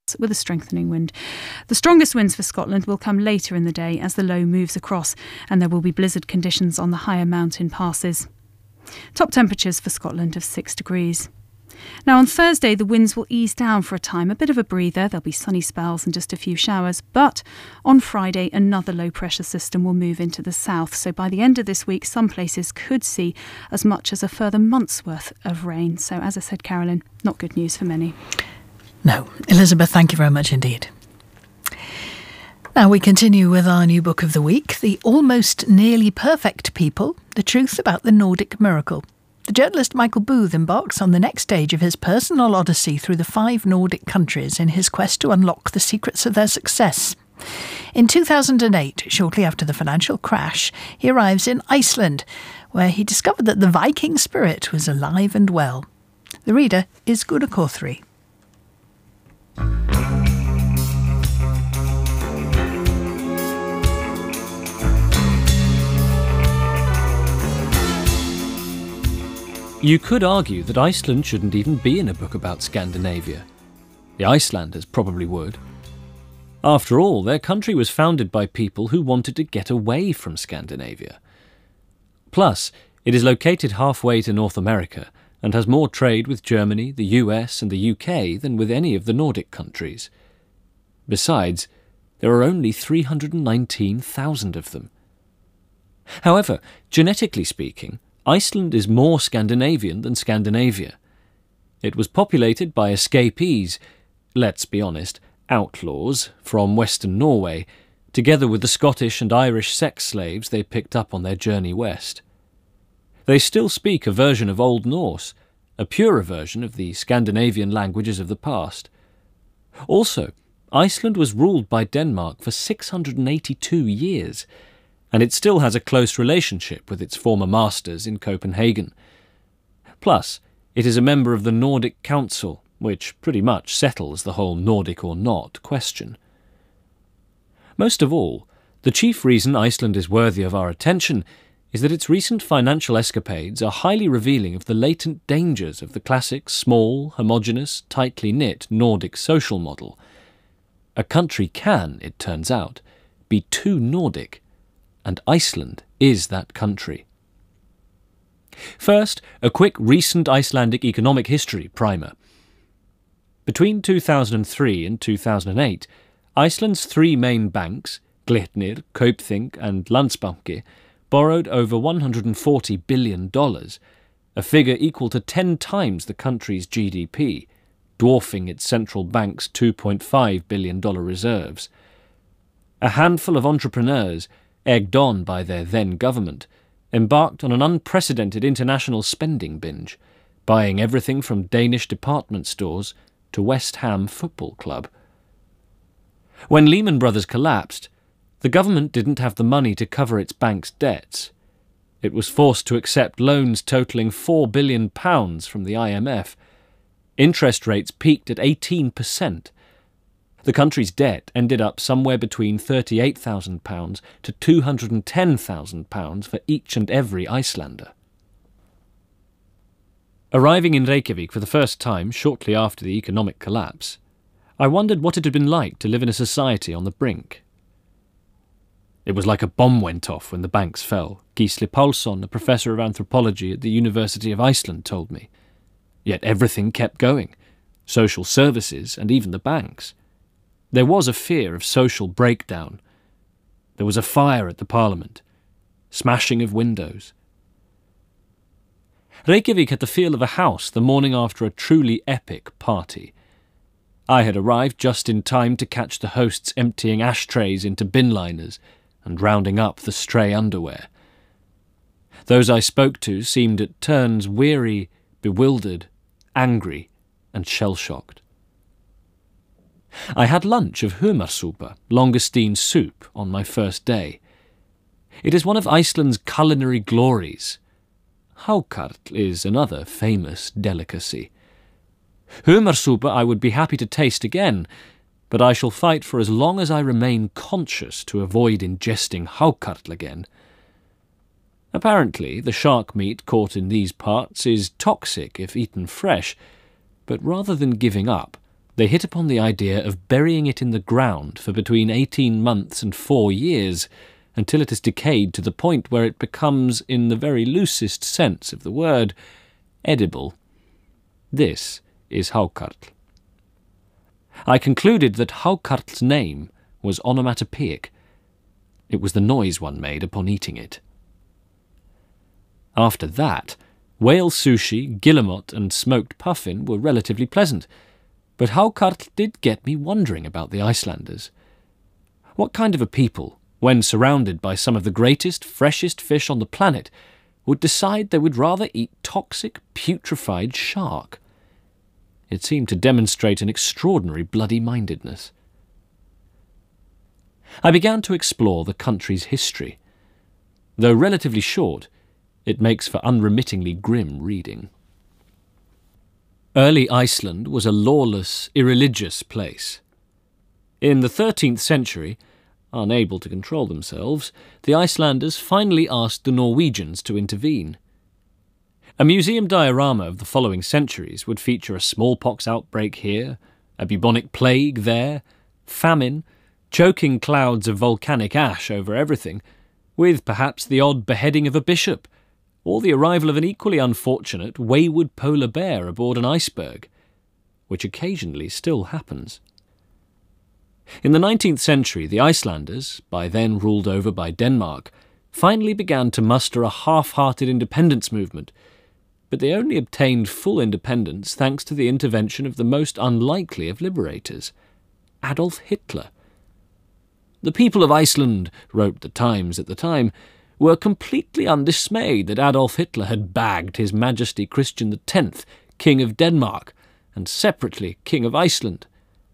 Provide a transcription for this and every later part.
with a strengthening wind. The strongest winds for Scotland will come later in the day as the low moves across, and there will be blizzard conditions on the higher mountain passes. Top temperatures for Scotland of 6 degrees. Now on Thursday the winds will ease down for a time, a bit of a breather. There'll be sunny spells and just a few showers, but on Friday another low pressure system will move into the south, so by the end of this week some places could see as much as a further month's worth of rain. So as I said, Carolyn, not good news for many. No. Elizabeth, thank you very much indeed. Now we continue with our new book of the week, The Almost Nearly Perfect People, The Truth About the Nordic Miracle. The journalist Michael Booth embarks on the next stage of his personal odyssey through the 5 Nordic countries in his quest to unlock the secrets of their success. In 2008, shortly after the financial crash, he arrives in Iceland, where he discovered that the Viking spirit was alive and well. The reader is Gunnar Korthri. You could argue that Iceland shouldn't even be in a book about Scandinavia. The Icelanders probably would. After all, their country was founded by people who wanted to get away from Scandinavia. Plus, it is located halfway to North America and has more trade with Germany, the US and the UK than with any of the Nordic countries. Besides, there are only 319,000 of them. However, genetically speaking, Iceland is more Scandinavian than Scandinavia. It was populated by escapees, let's be honest, outlaws, from Western Norway, together with the Scottish and Irish sex slaves they picked up on their journey west. They still speak a version of Old Norse, a purer version of the Scandinavian languages of the past. Also, Iceland was ruled by Denmark for 682 years, and it still has a close relationship with its former masters in Copenhagen. Plus, it is a member of the Nordic Council, which pretty much settles the whole Nordic or not question. Most of all, the chief reason Iceland is worthy of our attention is that its recent financial escapades are highly revealing of the latent dangers of the classic small, homogeneous, tightly knit Nordic social model. A country can, it turns out, be too Nordic, and Iceland is that country. First, a quick recent Icelandic economic history primer. Between 2003 and 2008, Iceland's 3 main banks, Glitnir, Kaupthing and Landsbanki, borrowed over $140 billion, a figure equal to 10 times the country's GDP, dwarfing its central bank's $2.5 billion reserves. A handful of entrepreneurs, egged on by their then government, embarked on an unprecedented international spending binge, buying everything from Danish department stores to West Ham Football Club. When Lehman Brothers collapsed, the government didn't have the money to cover its bank's debts. It was forced to accept loans totalling £4 billion from the IMF. Interest rates peaked at 18%. The country's debt ended up somewhere between £38,000 to £210,000 for each and every Icelander. Arriving in Reykjavik for the first time shortly after the economic collapse, I wondered what it had been like to live in a society on the brink. It was like a bomb went off when the banks fell, Gisli Paulsson, a professor of anthropology at the University of Iceland, told me. Yet everything kept going, social services and even the banks. There was a fear of social breakdown. There was a fire at the parliament, smashing of windows. Reykjavik had the feel of a house the morning after a truly epic party. I had arrived just in time to catch the hosts emptying ashtrays into bin liners and rounding up the stray underwear. Those I spoke to seemed at turns weary, bewildered, angry, and shell-shocked. I had lunch of humarsúpa, langoustine soup, on my first day. It is one of Iceland's culinary glories. Hákarl is another famous delicacy. Humarsúpa I would be happy to taste again, but I shall fight for as long as I remain conscious to avoid ingesting hákarl again. Apparently, the shark meat caught in these parts is toxic if eaten fresh, but rather than giving up, they hit upon the idea of burying it in the ground for between 18 months and 4 years, until it has decayed to the point where it becomes, in the very loosest sense of the word, edible. This is Haukarl. I concluded that Haukarl's name was onomatopoeic. It was the noise one made upon eating it. After that, whale sushi, guillemot, and smoked puffin were relatively pleasant, but Haukarl did get me wondering about the Icelanders. What kind of a people, when surrounded by some of the greatest, freshest fish on the planet, would decide they would rather eat toxic, putrefied shark? It seemed to demonstrate an extraordinary bloody-mindedness. I began to explore the country's history. Though relatively short, it makes for unremittingly grim reading. Early Iceland was a lawless, irreligious place. In the 13th century, unable to control themselves, the Icelanders finally asked the Norwegians to intervene. A museum diorama of the following centuries would feature a smallpox outbreak here, a bubonic plague there, famine, choking clouds of volcanic ash over everything, with perhaps the odd beheading of a bishop, or the arrival of an equally unfortunate, wayward polar bear aboard an iceberg, which occasionally still happens. In the 19th century, the Icelanders, by then ruled over by Denmark, finally began to muster a half-hearted independence movement, but they only obtained full independence thanks to the intervention of the most unlikely of liberators, Adolf Hitler. The people of Iceland, wrote the Times at the time, were completely undismayed that Adolf Hitler had bagged His Majesty Christian X, King of Denmark, and separately King of Iceland.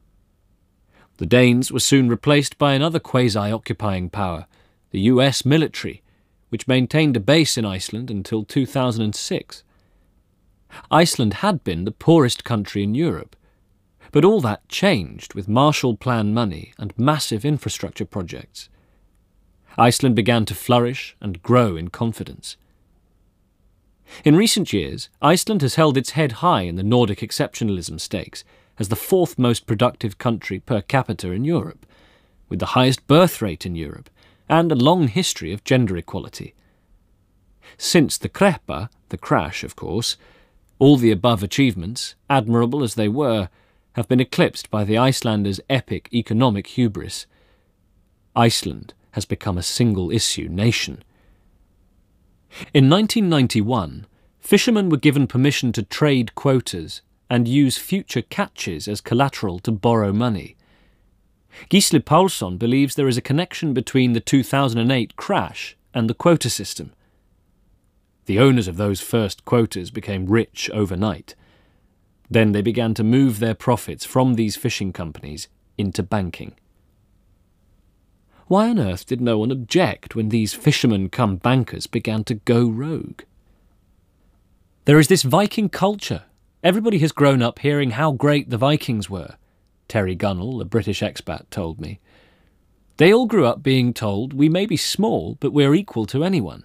The Danes were soon replaced by another quasi-occupying power, the US military, which maintained a base in Iceland until 2006. Iceland had been the poorest country in Europe, but all that changed with Marshall Plan money and massive infrastructure projects. Iceland began to flourish and grow in confidence. In recent years, Iceland has held its head high in the Nordic exceptionalism stakes as the 4th most productive country per capita in Europe, with the highest birth rate in Europe, and a long history of gender equality. Since the Kreppa, the crash, of course, all the above achievements, admirable as they were, have been eclipsed by the Icelanders' epic economic hubris. Iceland has become a single-issue nation. In 1991, fishermen were given permission to trade quotas and use future catches as collateral to borrow money. Gisli Paulsson believes there is a connection between the 2008 crash and the quota system. The owners of those first quotas became rich overnight. Then they began to move their profits from these fishing companies into banking. Why on earth did no one object when these fishermen-cum-bankers began to go rogue? There is this Viking culture. Everybody has grown up hearing how great the Vikings were, Terry Gunnell, a British expat, told me. They all grew up being told, we may be small, but we're equal to anyone.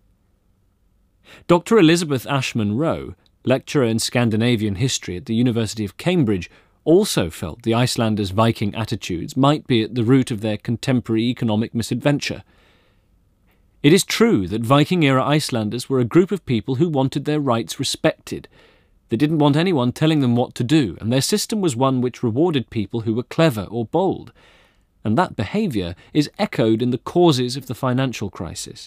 Dr. Elizabeth Ashman Rowe, lecturer in Scandinavian history at the University of Cambridge, also felt the Icelanders' Viking attitudes might be at the root of their contemporary economic misadventure. It is true that Viking-era Icelanders were a group of people who wanted their rights respected. They didn't want anyone telling them what to do, and their system was one which rewarded people who were clever or bold. And that behaviour is echoed in the causes of the financial crisis.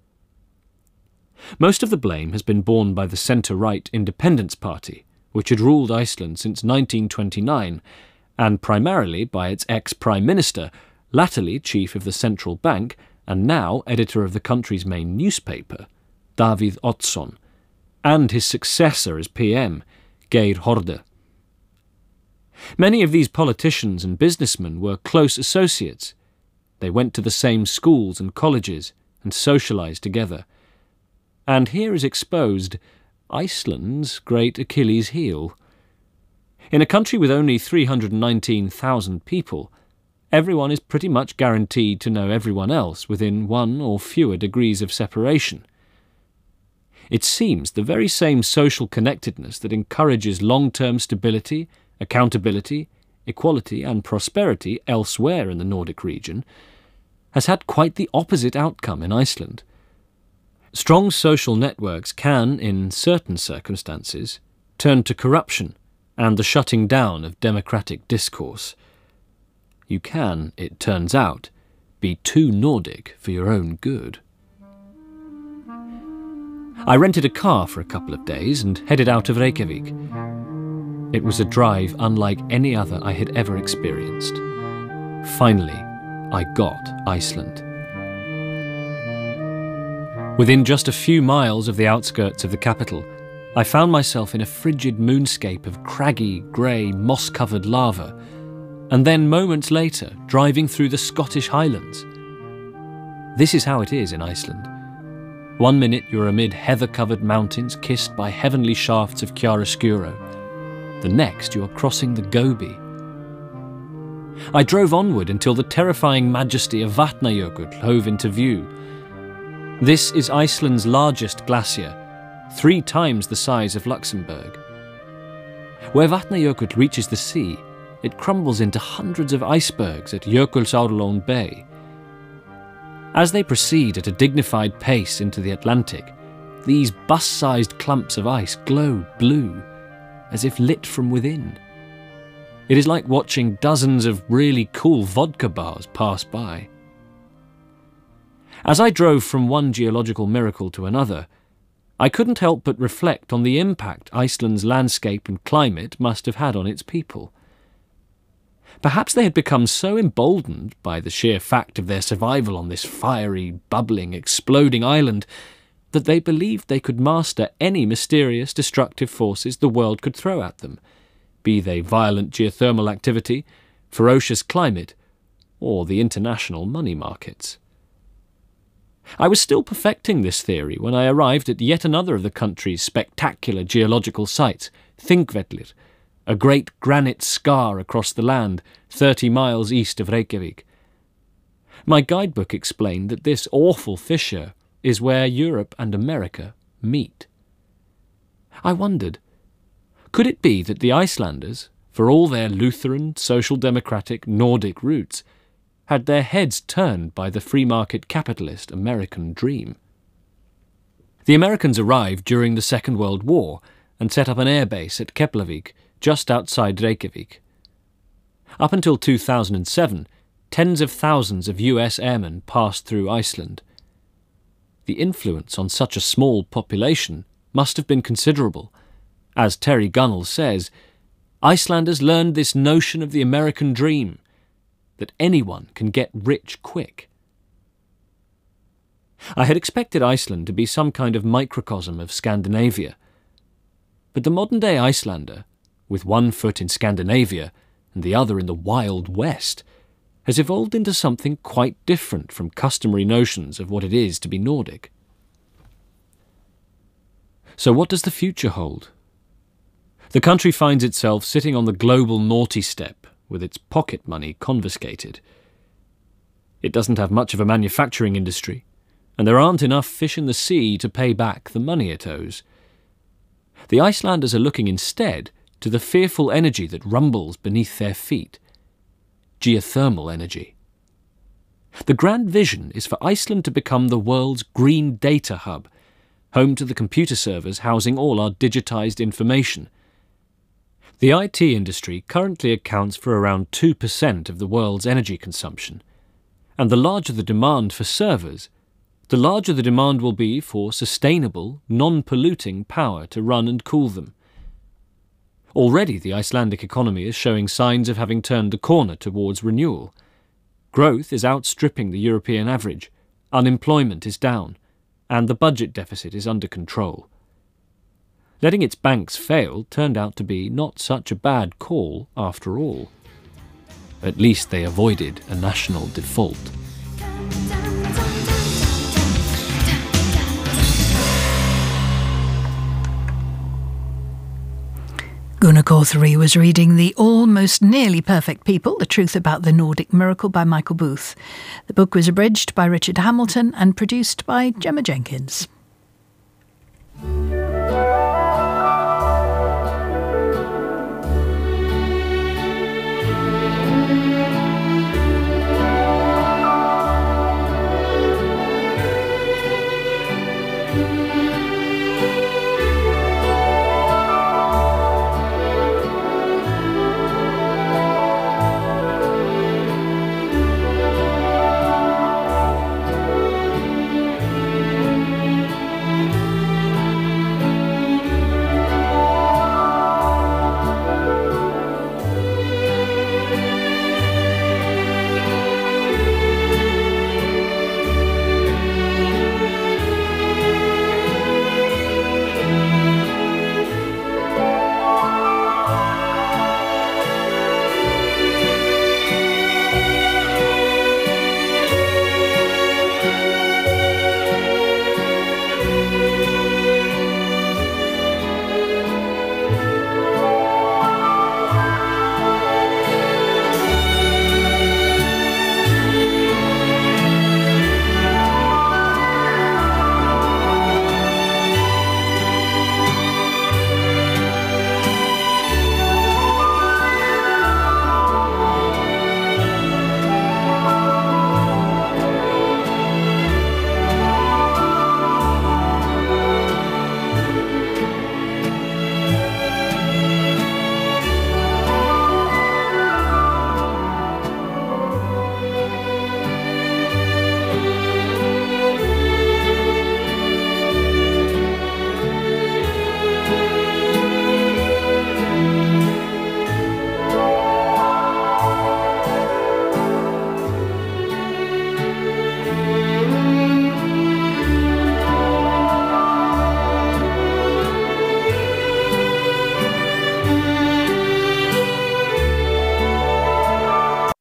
Most of the blame has been borne by the centre-right Independence Party, which had ruled Iceland since 1929, and primarily by its ex-Prime Minister, latterly Chief of the Central Bank, and now editor of the country's main newspaper, Davíð Oddsson, and his successor as PM, Geir Haarde. Many of these politicians and businessmen were close associates. They went to the same schools and colleges and socialised together. And here is exposed Iceland's great Achilles heel. In a country with only 319,000 people, everyone is pretty much guaranteed to know everyone else within 1 or fewer degrees of separation. It seems the very same social connectedness that encourages long-term stability, accountability, equality and prosperity elsewhere in the Nordic region, has had quite the opposite outcome in Iceland. Strong social networks can, in certain circumstances, turn to corruption and the shutting down of democratic discourse. You can, it turns out, be too Nordic for your own good. I rented a car for a couple of days and headed out of Reykjavik. It was a drive unlike any other I had ever experienced. Finally, I got Iceland. Within just a few miles of the outskirts of the capital, I found myself in a frigid moonscape of craggy, grey, moss-covered lava, and then moments later driving through the Scottish Highlands. This is how it is in Iceland. 1 minute you're amid heather-covered mountains kissed by heavenly shafts of chiaroscuro. The next you are crossing the Gobi. I drove onward until the terrifying majesty of Vatnajökull hove into view. This is Iceland's largest glacier, 3 times the size of Luxembourg. Where Vatnajökull reaches the sea, it crumbles into hundreds of icebergs at Jökulsárlón Bay. As they proceed at a dignified pace into the Atlantic, these bus-sized clumps of ice glow blue, as if lit from within. It is like watching dozens of really cool vodka bars pass by. As I drove from one geological miracle to another, I couldn't help but reflect on the impact Iceland's landscape and climate must have had on its people. Perhaps they had become so emboldened by the sheer fact of their survival on this fiery, bubbling, exploding island that they believed they could master any mysterious, destructive forces the world could throw at them, be they violent geothermal activity, ferocious climate, or the international money markets. I was still perfecting this theory when I arrived at yet another of the country's spectacular geological sites, Þingvellir, a great granite scar across the land 30 miles east of Reykjavik. My guidebook explained that this awful fissure is where Europe and America meet. I wondered, could it be that the Icelanders, for all their Lutheran, social democratic, Nordic roots, had their heads turned by the free market capitalist American dream? The Americans arrived during the Second World War and set up an airbase at Keflavik, just outside Reykjavik. Up until 2007, tens of thousands of US airmen passed through Iceland. The influence on such a small population must have been considerable. As Terry Gunnell says, Icelanders learned this notion of the American dream, that anyone can get rich quick. I had expected Iceland to be some kind of microcosm of Scandinavia, but the modern-day Icelander, with one foot in Scandinavia and the other in the Wild West, has evolved into something quite different from customary notions of what it is to be Nordic. So what does the future hold? The country finds itself sitting on the global naughty step with its pocket money confiscated. It doesn't have much of a manufacturing industry, and there aren't enough fish in the sea to pay back the money it owes. The Icelanders are looking instead to the fearful energy that rumbles beneath their feet. Geothermal energy. The grand vision is for Iceland to become the world's green data hub, home to the computer servers housing all our digitized information. The IT industry currently accounts for around 2% of the world's energy consumption, and the larger the demand for servers, the larger the demand will be for sustainable, non-polluting power to run and cool them. Already the Icelandic economy is showing signs of having turned a corner towards renewal. Growth is outstripping the European average, unemployment is down, and the budget deficit is under control. Letting its banks fail turned out to be not such a bad call after all. At least they avoided a national default. Gunnar Corthery was reading The Almost Nearly Perfect People, The Truth About the Nordic Miracle by Michael Booth. The book was abridged by Richard Hamilton and produced by Gemma Jenkins.